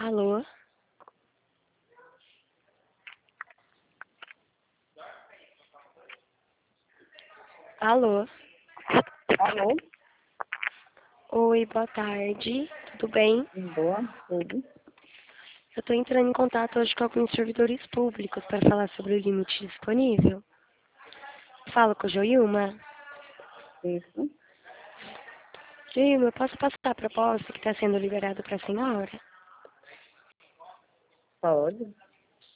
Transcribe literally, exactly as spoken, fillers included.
Alô? Alô? Alô? Oi, boa tarde. Tudo bem? Boa, tudo. Eu estou entrando em contato hoje com alguns servidores públicos para falar sobre o limite disponível. Falo com a Joilma. Isso, Joilma, eu posso passar a proposta que está sendo liberada para a senhora? pode.